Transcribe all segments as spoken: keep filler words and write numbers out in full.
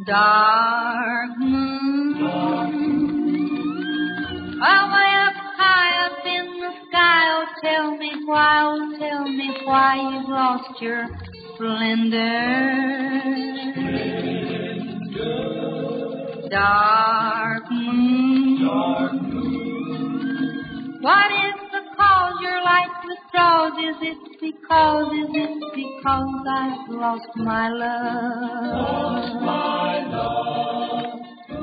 dark moon, away up high up in the sky. Oh, tell me why, oh, tell me why you've lost your splendor. Dark moon, dark moon, what is the cause your light withdraws? Is it because, is it because I've lost my love? lost my love.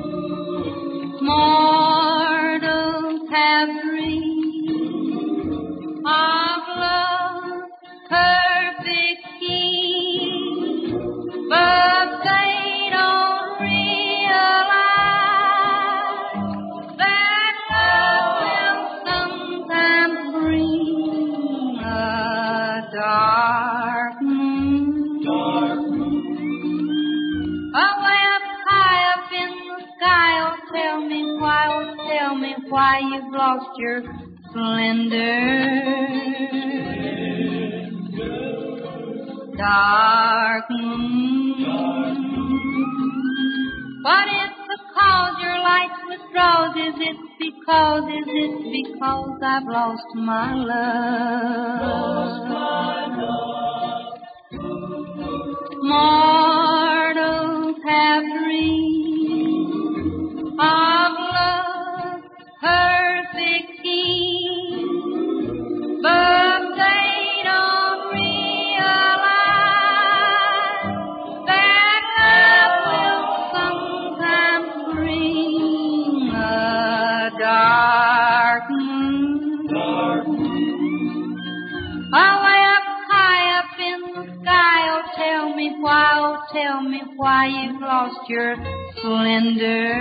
Mortals have dreamed of love, perfect key, but they don't realize that love will sometimes bring a dark moon. Dark moon, Away up high up in the sky. Oh, tell me why, oh, tell me why you've lost your splendor. Dark moon, dark moon, what is the cause your light withdraws? Is it because, is it because I've lost my lost love? my love. Mortals have dreamed of love, perfect key, but they don't realize that love will sometimes bring a dark moon. Dark moon, Away up high up in the sky. Oh, tell me why, oh, tell me why you've lost your splendor.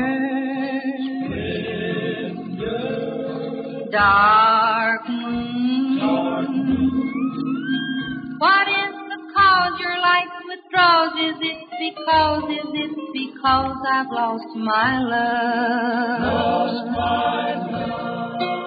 Dark moon, dark moon, what is the cause your light withdraws? Is it because, is it because I've lost my love? lost my love.